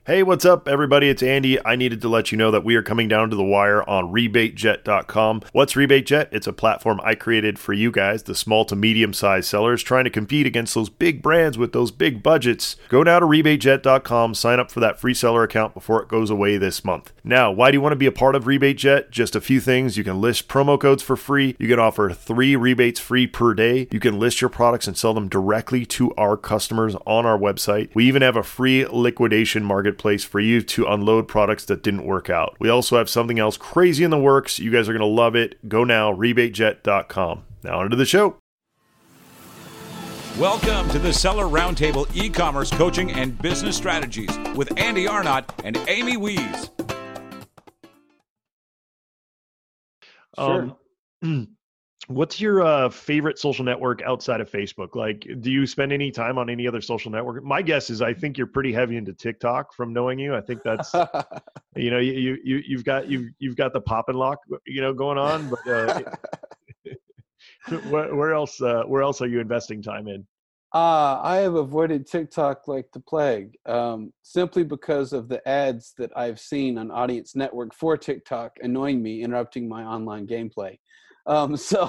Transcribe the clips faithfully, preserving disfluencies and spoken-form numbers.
Hey, what's up, everybody? It's Andy. I needed to let you know that we are coming down to the wire on rebate jet dot com. What's RebateJet? It's a platform I created for you guys, the small to medium sized sellers trying to compete against those big brands with those big budgets. Go now to rebate jet dot com, sign up for that free seller account before it goes away this month. Now, why do you want to be a part of RebateJet? Just a few things. You can list promo codes for free. You can offer three rebates free per day. You can list your products and sell them directly to our customers on our website. We even have a free liquidation market place for you to unload products that didn't work out. We also have something else crazy in the works. You guys are going to love it. Go now, rebate jet dot com. Now onto the show. Welcome to the Seller Roundtable e-commerce coaching and business strategies with Andy Arnott and Amy Wees. Sure. Um, What's your uh, favorite social network outside of Facebook? Like, do you spend any time on any other social network? My guess is I think you're pretty heavy into TikTok from knowing you. I think that's, you know, you, you, you've got, you've, you've got the pop and lock, you know, going on, but uh, where, where else, uh, where else are you investing time in? Uh, I have avoided TikTok like the plague, um, simply because of the ads that I've seen on Audience Network for TikTok annoying me, interrupting my online gameplay. Um, so,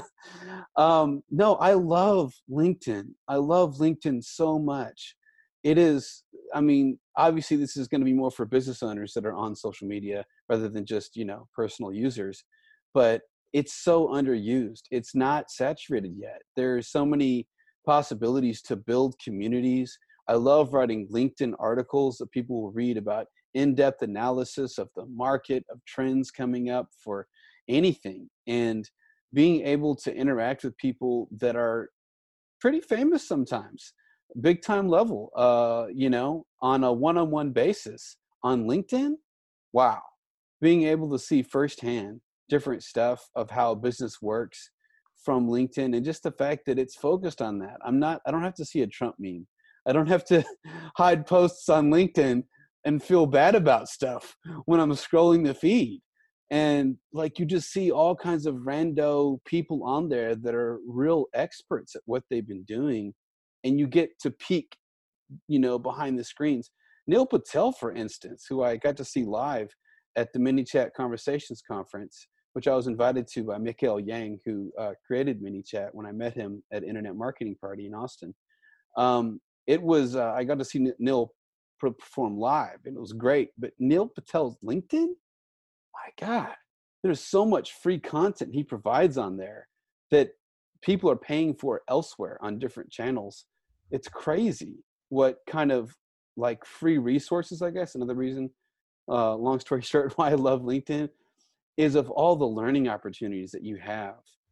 um, no, I love LinkedIn. I love LinkedIn so much. It is, I mean, obviously this is going to be more for business owners that are on social media rather than just, you know, personal users, but it's so underused. It's not saturated yet. There's so many possibilities to build communities. I love writing LinkedIn articles that people will read about in-depth analysis of the market, of trends coming up for anything, and being able to interact with people that are pretty famous sometimes, big time level, uh, you know, on a one-on-one basis on LinkedIn. Wow. Being able to see firsthand different stuff of how business works from LinkedIn, and just the fact that it's focused on that. I'm not, I don't have to see a Trump meme. I don't have to hide posts on LinkedIn and feel bad about stuff when I'm scrolling the feed. And like, you just see all kinds of rando people on there that are real experts at what they've been doing. And you get to peek, you know, behind the screens. Neil Patel, for instance, who I got to see live at the ManyChat Conversations Conference, which I was invited to by Mikhail Yang, who uh, created ManyChat when I met him at Internet Marketing Party in Austin. Um, it was, uh, I got to see Neil perform live, and it was great. But Neil Patel's LinkedIn, my God, there's so much free content he provides on there that people are paying for elsewhere on different channels. It's crazy what kind of like free resources, I guess. Another reason, uh, long story short, why I love LinkedIn is of all the learning opportunities that you have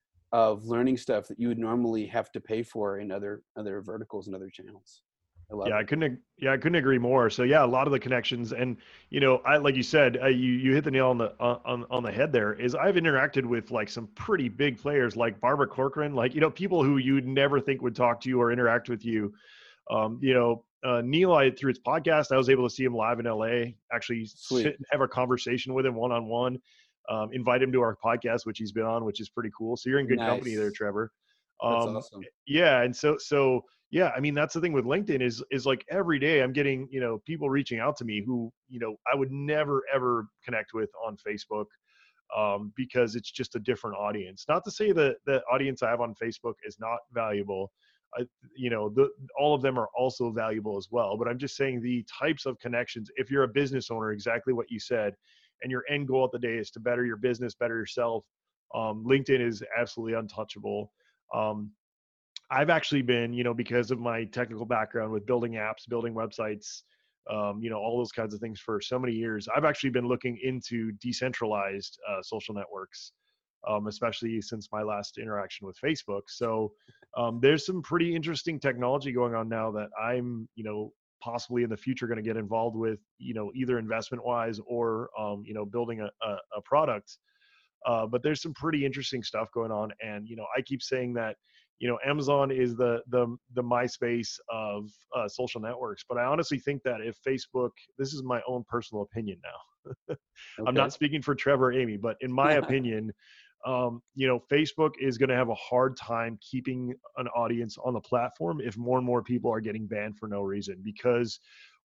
of learning stuff that you would normally have to pay for in other other verticals and other channels. I love Yeah, it. I couldn't. Yeah, I couldn't agree more. So yeah, a lot of the connections, and you know, I like you said, uh, you you hit the nail on the on on the head. There is, I've interacted with like some pretty big players, like Barbara Corcoran, like you know, people who you'd never think would talk to you or interact with you. Um, you know, uh, Neil, I through his podcast, I was able to see him live in L A. Actually, Sweet. sit and have a conversation with him one on one. Invite him to our podcast, which he's been on, which is pretty cool. So you're in good company there, Nice. Trevor. That's Um, awesome. yeah, and so so yeah, I mean that's the thing with LinkedIn is is like every day I'm getting, you know, people reaching out to me who, you know, I would never ever connect with on Facebook, um, because it's just a different audience. Not to say that the audience I have on Facebook is not valuable. I, you know, the, all of them are also valuable as well. But I'm just saying the types of connections, if you're a business owner, exactly what you said, and your end goal of the day is to better your business, better yourself, um, LinkedIn is absolutely untouchable. Um, I've actually been, you know, because of my technical background with building apps, building websites, um, you know, all those kinds of things for so many years, I've actually been looking into decentralized uh, social networks, um, especially since my last interaction with Facebook. So um, there's some pretty interesting technology going on now that I'm, you know, possibly in the future going to get involved with, you know, either investment wise or, um, you know, building a, a, a product. Uh, but there's some pretty interesting stuff going on. And, you know, I keep saying that, you know, Amazon is the the the MySpace of uh, social networks. But I honestly think that if Facebook, this is my own personal opinion now. I'm Okay. not speaking for Trevor or Amy, but in my opinion, um, you know, Facebook is going to have a hard time keeping an audience on the platform if more and more people are getting banned for no reason. Because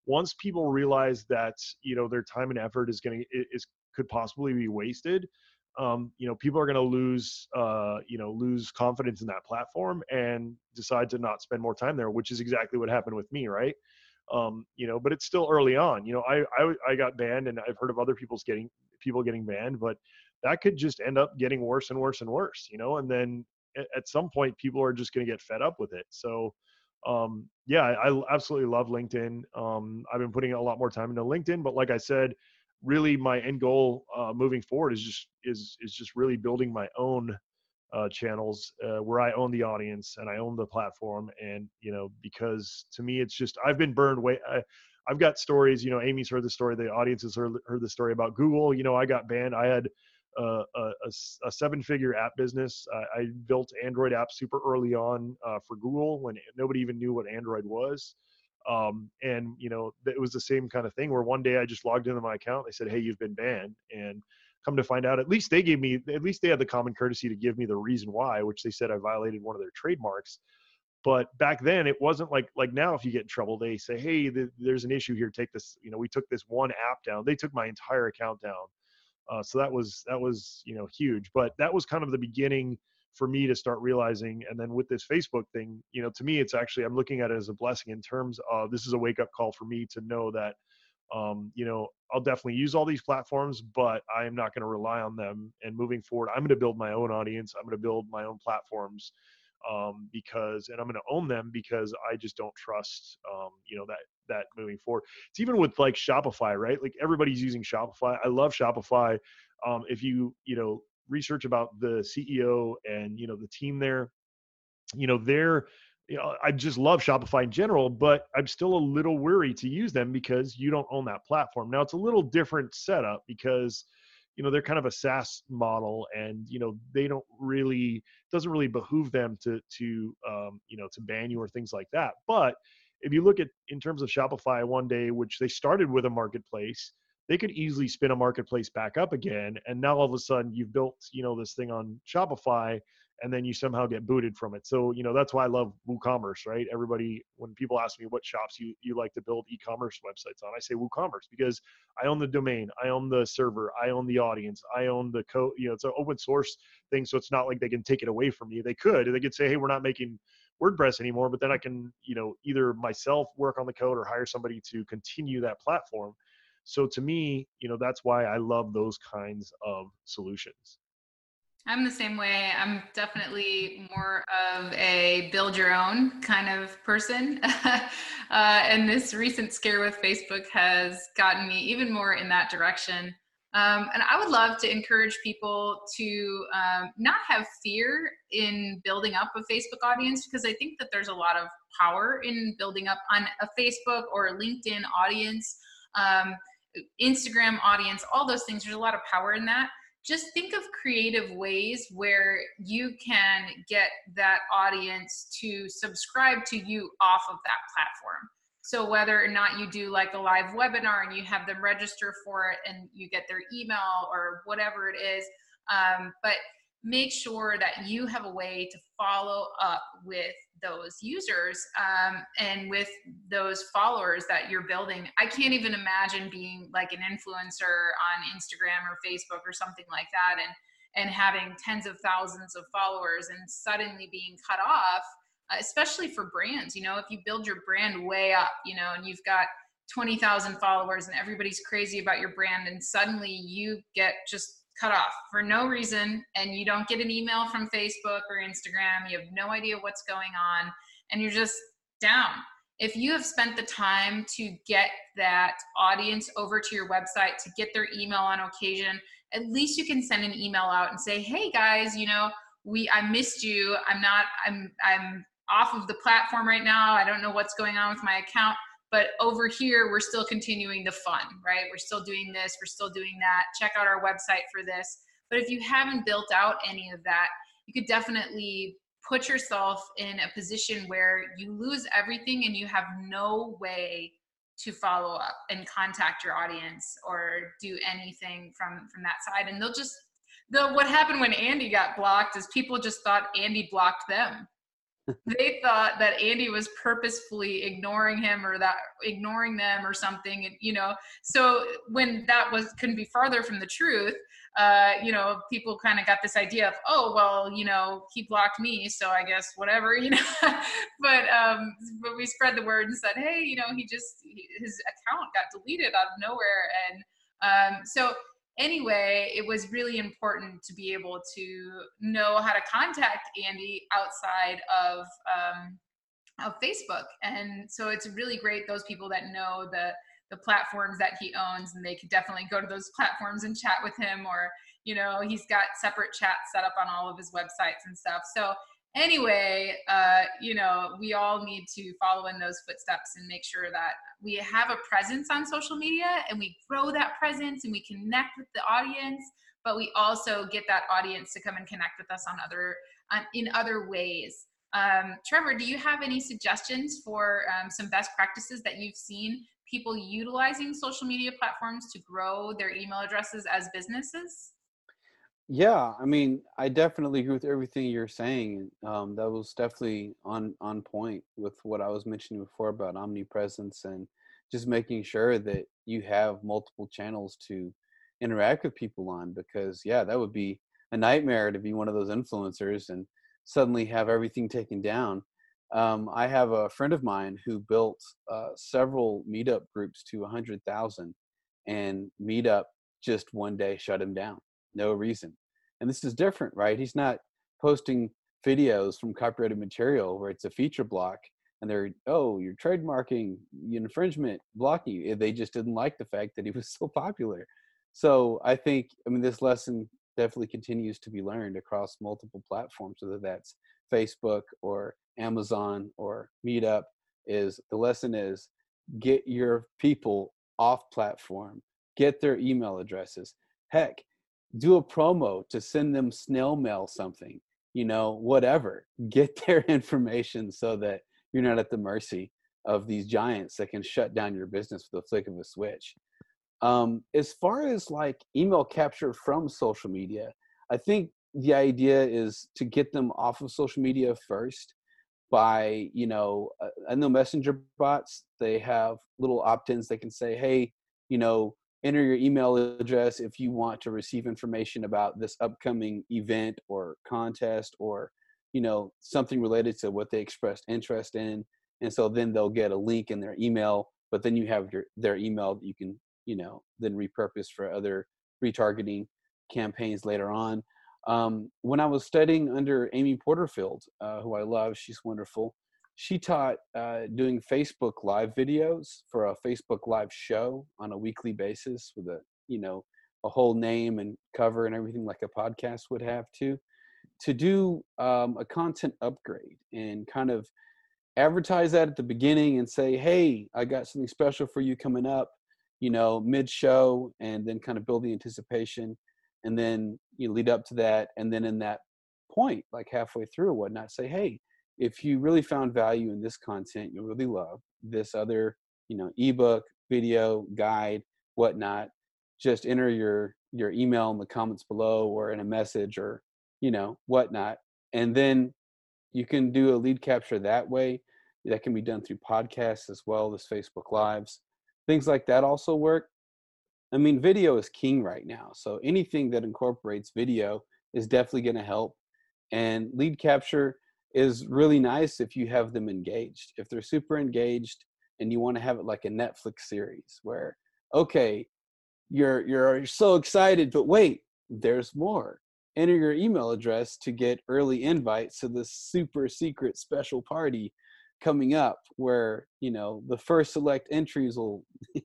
once people realize that, you know, their time and effort is going to, is, could possibly be wasted, um, you know, people are going to lose, uh, you know, lose confidence in that platform and decide to not spend more time there, which is exactly what happened with me. Right. Um, you know, but it's still early on. You know, I, I, I got banned, and I've heard of other people's getting people getting banned, but that could just end up getting worse and worse and worse, you know, and then at, at some point people are just going to get fed up with it. So, um, yeah, I, I absolutely love LinkedIn. Um, I've been putting a lot more time into LinkedIn, but like I said, really my end goal, uh, moving forward is just, is, is just really building my own, uh, channels, uh, where I own the audience and I own the platform. And, you know, because to me, it's just, I've been burned way. I, I've got stories, you know, Amy's heard the story, the audience has heard, heard the story about Google. You know, I got banned. I had uh, a, a, a seven figure app business. I, I built Android apps super early on, uh, for Google when nobody even knew what Android was. Um, and, you know, it was the same kind of thing where one day I just logged into my account. They said, hey, you've been banned. And come to find out, at least they gave me, at least they had the common courtesy to give me the reason why, which they said I violated one of their trademarks. But back then it wasn't like, like now, if you get in trouble, they say, hey, th- there's an issue here. Take this, you know, we took this one app down. They took my entire account down. Uh, so that was, that was, you know, huge, but that was kind of the beginning for me to start realizing. And then with this Facebook thing, you know, to me, it's actually, I'm looking at it as a blessing in terms of, this is a wake up call for me to know that, um, you know, I'll definitely use all these platforms, but I am not going to rely on them. And moving forward, I'm going to build my own audience. I'm going to build my own platforms, um, because, and I'm going to own them because I just don't trust, um, you know, that, that moving forward. It's even with like Shopify, right? Like everybody's using Shopify. I love Shopify. Um, if you, you know, research about the C E O and, you know, the team there, you know, they're, you know, I just love Shopify in general, but I'm still a little weary to use them because you don't own that platform. Now it's a little different setup because, you know, they're kind of a SaaS model, and, you know, they don't really, it doesn't really behoove them to, to, um, you know, to ban you or things like that. But if you look at, in terms of Shopify one day, which they started with a marketplace, they could easily spin a marketplace back up again. And now all of a sudden you've built, you know, this thing on Shopify, and then you somehow get booted from it. So, you know, that's why I love WooCommerce, right? Everybody, when people ask me what shops you, you like to build e-commerce websites on, I say WooCommerce, because I own the domain, I own the server, I own the audience, I own the code. You know, it's an open source thing. So it's not like they can take it away from me. They could, they could say, hey, we're not making WordPress anymore, but then I can, you know, either myself work on the code or hire somebody to continue that platform. So to me, you know, that's why I love those kinds of solutions. I'm the same way. I'm definitely more of a build your own kind of person. uh, and this recent scare with Facebook has gotten me even more in that direction. Um, and I would love to encourage people to um, not have fear in building up a Facebook audience, because I think that there's a lot of power in building up on a Facebook or a LinkedIn audience, um, Instagram audience, all those things. There's a lot of power in that. Just think of creative ways where you can get that audience to subscribe to you off of that platform. So whether or not you do like a live webinar and you have them register for it and you get their email or whatever it is, um, but make sure that you have a way to follow up with those users um, and with those followers that you're building. I can't even imagine being like an influencer on Instagram or Facebook or something like that, and and having tens of thousands of followers and suddenly being cut off, especially for brands. You know, if you build your brand way up, you know, and you've got twenty thousand followers and everybody's crazy about your brand, and suddenly you get just cut off for no reason, and you don't get an email from Facebook or Instagram, you have no idea what's going on, and you're just down. If you have spent the time to get that audience over to your website, to get their email on occasion, at least you can send an email out and say, hey guys, you know, we, I missed you. I'm not, I'm, I'm off of the platform right now. I don't know what's going on with my account. But over here, we're still continuing the fun, right? We're still doing this, we're still doing that. Check out our website for this. But if you haven't built out any of that, you could definitely put yourself in a position where you lose everything and you have no way to follow up and contact your audience or do anything from, from that side. And they'll just, the what happened when Andy got blocked is people just thought Andy blocked them. they thought that Andy was purposefully ignoring him or that ignoring them or something, and, you know, so when that was couldn't be farther from the truth, uh, you know, people kind of got this idea of, oh, well, you know, he blocked me, so I guess whatever, you know, but, um, but we spread the word and said, hey, you know, he just, his account got deleted out of nowhere. And, um, so anyway, it was really important to be able to know how to contact Andy outside of um, of Facebook, and so it's really great those people that know the the platforms that he owns, and they could definitely go to those platforms and chat with him, or, you know, he's got separate chats set up on all of his websites and stuff. So anyway, uh, you know, we all need to follow in those footsteps and make sure that we have a presence on social media and we grow that presence and we connect with the audience, but we also get that audience to come and connect with us on other, on, in other ways. Um, Trevor, do you have any suggestions for um, some best practices that you've seen people utilizing social media platforms to grow their email addresses as businesses? Yeah, I mean, I definitely agree with everything you're saying. Um, that was definitely on on point with what I was mentioning before about omnipresence and just making sure that you have multiple channels to interact with people on. Because yeah, that would be a nightmare to be one of those influencers and suddenly have everything taken down. Um, I have a friend of mine who built uh, several meetup groups to one hundred thousand, and Meetup just one day shut him down. No reason. And this is different, right? He's not posting videos from copyrighted material where it's a feature block and they're, oh, you're trademarking, infringement, blocking you. They just didn't like the fact that he was so popular. So I think, I mean, this lesson definitely continues to be learned across multiple platforms, whether that's Facebook or Amazon or Meetup. Is the lesson is get your people off platform, get their email addresses. Heck, do a promo to send them snail mail something, you know, whatever. Get their information so that you're not at the mercy of these giants that can shut down your business with a flick of a switch. Um, as far as like email capture from social media, I think the idea is to get them off of social media first by, you know, uh, I know messenger bots, they have little opt-ins. They can say, hey, you know, enter your email address if you want to receive information about this upcoming event or contest or, you know, something related to what they expressed interest in. And so then they'll get a link in their email, but then you have your, their email that you can, you know, then repurpose for other retargeting campaigns later on. Um, when I was studying under Amy Porterfield, uh, who I love, she's wonderful. She taught uh, doing Facebook Live videos for a Facebook Live show on a weekly basis with a, you know, a whole name and cover and everything like a podcast would have to, to do um, a content upgrade and kind of advertise that at the beginning and say, hey, I got something special for you coming up, you know, mid-show, and then kind of build the anticipation and then you lead up to that. And then in that point, like halfway through or whatnot, say, hey, if you really found value in this content, you'll really love this other, you know, ebook, video, guide, whatnot, just enter your, your email in the comments below or in a message or, you know, whatnot. And then you can do a lead capture that way. That can be done through podcasts as well as Facebook Lives. Things like that also work. I mean, video is king right now. So anything that incorporates video is definitely going to help. And lead capture is really nice if you have them engaged. If they're super engaged and you want to have it like a Netflix series where, okay, you're you're so excited, but wait, there's more. Enter your email address to get early invites to this super secret special party coming up where, you know, the first select entries will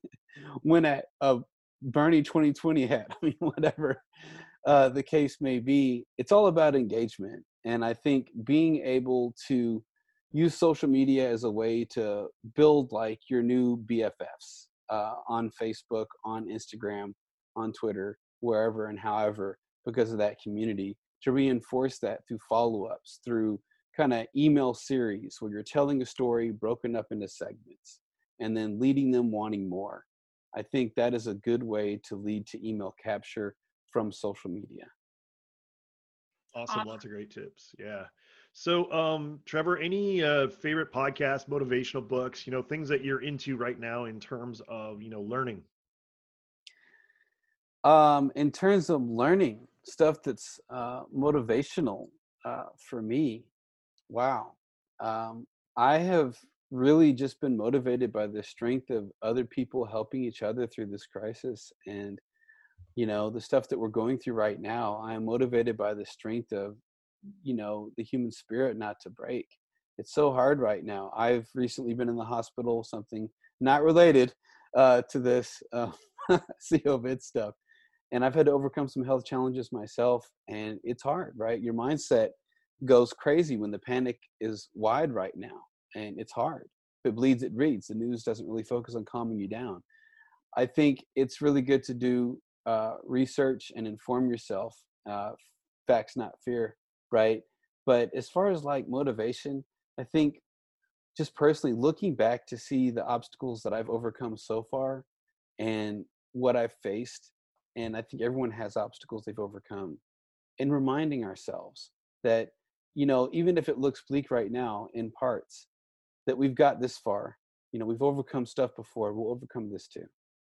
win at a Bernie twenty twenty hat. I mean, whatever uh, the case may be, it's all about engagement. And I think being able to use social media as a way to build like your new B F Fs uh, on Facebook, on Instagram, on Twitter, wherever and however, because of that community, to reinforce that through follow-ups, through kind of email series where you're telling a story broken up into segments and then leading them wanting more. I think that is a good way to lead to email capture from social media. Awesome. Lots of great tips. Yeah. So, um, Trevor, any uh, favorite podcasts, motivational books, you know, things that you're into right now in terms of, you know, learning? Um, in terms of learning stuff that's uh, motivational uh, for me, wow. Um, I have really just been motivated by the strength of other people helping each other through this crisis. And, you know, the stuff that we're going through right now, I am motivated by the strength of, you know, the human spirit not to break. It's so hard right now. I've recently been in the hospital, something not related uh, to this uh, COVID stuff. And I've had to overcome some health challenges myself. And it's hard, right? Your mindset goes crazy when the panic is wide right now. And it's hard. If it bleeds, it reads. The news doesn't really focus on calming you down. I think it's really good to do uh, research and inform yourself. Uh, facts, not fear, right? But as far as like motivation, I think just personally looking back to see the obstacles that I've overcome so far and what I've faced, and I think everyone has obstacles they've overcome, and reminding ourselves that, you know, even if it looks bleak right now in parts, that we've got this far. You know, we've overcome stuff before, we'll overcome this too.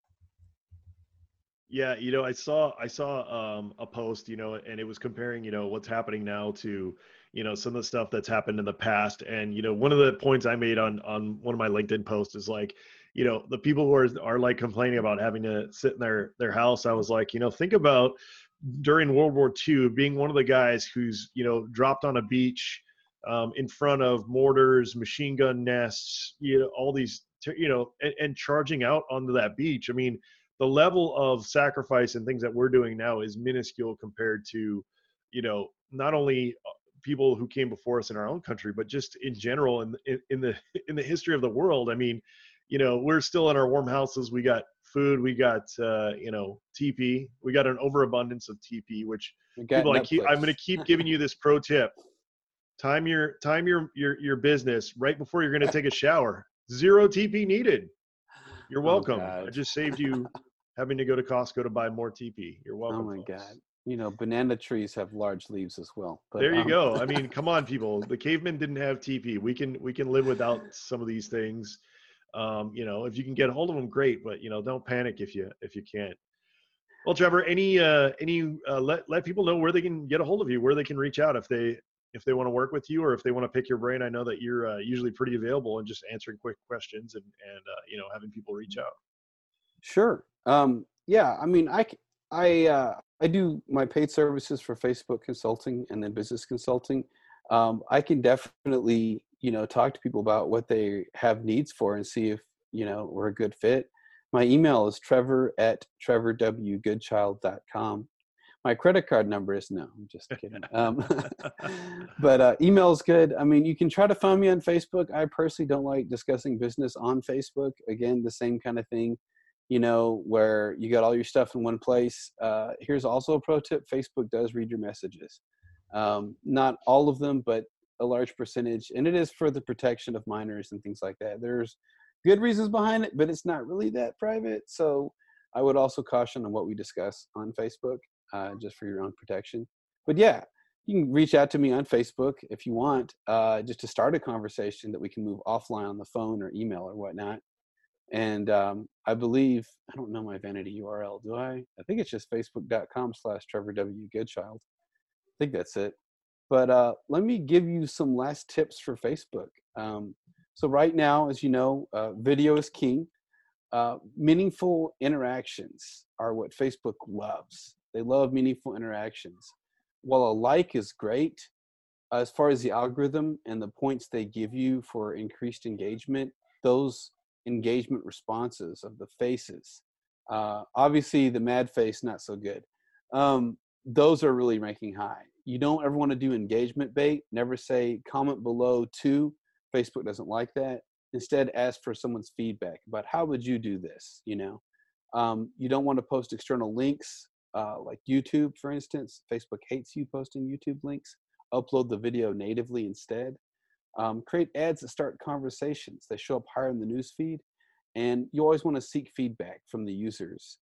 Yeah, you know, I saw I saw um, a post, you know, and it was comparing, you know, what's happening now to, you know, some of the stuff that's happened in the past. And you know, one of the points I made on on one of my LinkedIn posts is like, you know, the people who are are like complaining about having to sit in their their house. I was like, you know, think about during World War Two being one of the guys who's, you know, dropped on a beach um, in front of mortars, machine gun nests, you know, all these, you know, and, and charging out onto that beach. I mean, the level of sacrifice and things that we're doing now is minuscule compared to, you know, not only people who came before us in our own country, but just in general in, in, in the in the history of the world. I mean, you know, we're still in our warm houses. We got food. We got uh, you know, T P. We got an overabundance of T P, which We got people I keep. I'm Netflix. going to keep giving you this pro tip. Time your time your your your business right before you're going to take a shower. Zero T P needed. You're Oh welcome. I God. just saved you having to go to Costco to buy more T P. You're Oh welcome, my folks. God. You know, banana trees have large leaves as well. But There you um go. I mean, come on, people. The cavemen didn't have T P. We can we can live without some of these things. Um, you know, if you can get a hold of them, great. But you know, don't panic if you if you can't. Well, Trevor, any uh, any uh, let let people know where they can get a hold of you, where they can reach out if they if they want to work with you or if they want to pick your brain. I know that you're uh, usually pretty available and just answering quick questions and and uh, you know, having people reach out. sure. Um yeah, I mean, I c- I uh I do my paid services for Facebook consulting and then business consulting. Um I can definitely, you know, talk to people about what they have needs for and see if, you know, we're a good fit. My email is trevor at trevor w goodchild dot com. My credit card number is no, I'm just kidding. Um, but uh, email is good. I mean, you can try to find me on Facebook. I personally don't like discussing business on Facebook. Again, the same kind of thing, you know, where you got all your stuff in one place. Uh, here's also a pro tip. Facebook does read your messages. Um, not all of them, but a large percentage. And it is for the protection of minors and things like that. There's good reasons behind it, but it's not really that private. So I would also caution on what we discuss on Facebook, uh, just for your own protection. But yeah, you can reach out to me on Facebook if you want, uh, just to start a conversation that we can move offline on the phone or email or whatnot. And um, I believe, I don't know my vanity U R L, do I? I think it's just facebook.com slash Trevor W. Goodchild. I think that's it. But uh, let me give you some last tips for Facebook. Um, so right now, as you know, uh, video is king. Uh, meaningful interactions are what Facebook loves. They love meaningful interactions. While a like is great, as far as the algorithm and the points they give you for increased engagement, those engagement responses of the faces, uh, obviously the mad face, not so good. Um, those are really ranking high. You don't ever want to do engagement bait. Never say comment below to. Facebook doesn't like that. Instead, ask for someone's feedback about how would you do this. You know, um, you don't want to post external links uh, like YouTube, for instance. Facebook hates you posting YouTube links. Upload the video natively instead. Um, create ads that start conversations. They show up higher in the news feed, and you always want to seek feedback from the users.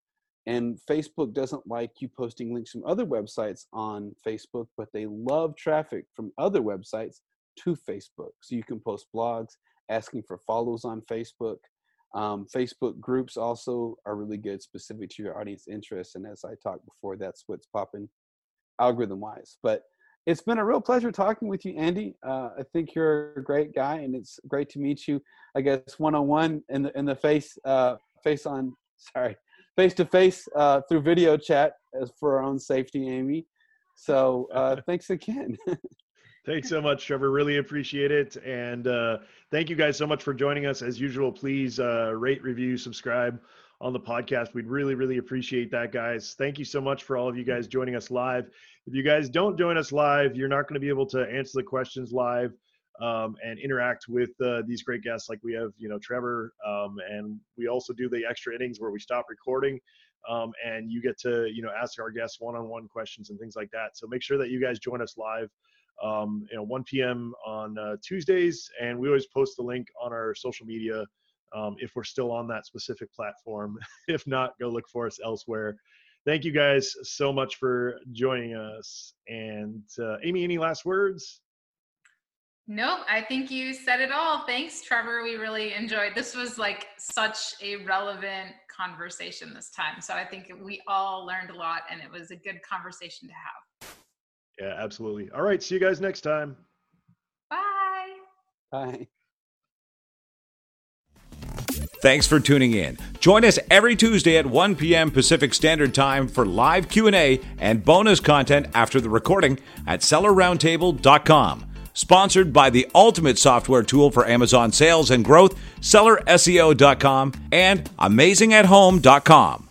And Facebook doesn't like you posting links from other websites on Facebook, but they love traffic from other websites to Facebook. So you can post blogs asking for follows on Facebook. Um, Facebook groups also are really good, specific to your audience interests. And as I talked before, that's what's popping algorithm-wise. But it's been a real pleasure talking with you, Andy. Uh, I think you're a great guy, and it's great to meet you, I guess, one-on-one in the in the face, uh, face on, sorry, face-to-face uh, through video chat as for our own safety, Amy. So uh, thanks again. Thanks so much, Trevor. Really appreciate it. And uh, thank you guys so much for joining us. As usual, please uh, rate, review, subscribe on the podcast. We'd really, really appreciate that, guys. Thank you so much for all of you guys joining us live. If you guys don't join us live, you're not going to be able to answer the questions live um, and interact with uh, these great guests like we have, you know, Trevor. Um, and we also do the extra innings where we stop recording um, and you get to, you know, ask our guests one-on-one questions and things like that. So make sure that you guys join us live. Um, you know, one p.m. on uh, Tuesdays, and we always post the link on our social media um, if we're still on that specific platform. If not, go look for us elsewhere. Thank you guys so much for joining us. And uh, Amy, any last words? Nope, I think you said it all. Thanks, Trevor. We really enjoyed. This was like such a relevant conversation this time. So I think we all learned a lot, and it was a good conversation to have. Yeah, absolutely. All right. See you guys next time. Bye. Bye. Thanks for tuning in. Join us every Tuesday at one p.m. Pacific Standard Time for live Q and A and bonus content after the recording at seller roundtable dot com. Sponsored by the ultimate software tool for Amazon sales and growth, seller S E O dot com and amazing at home dot com.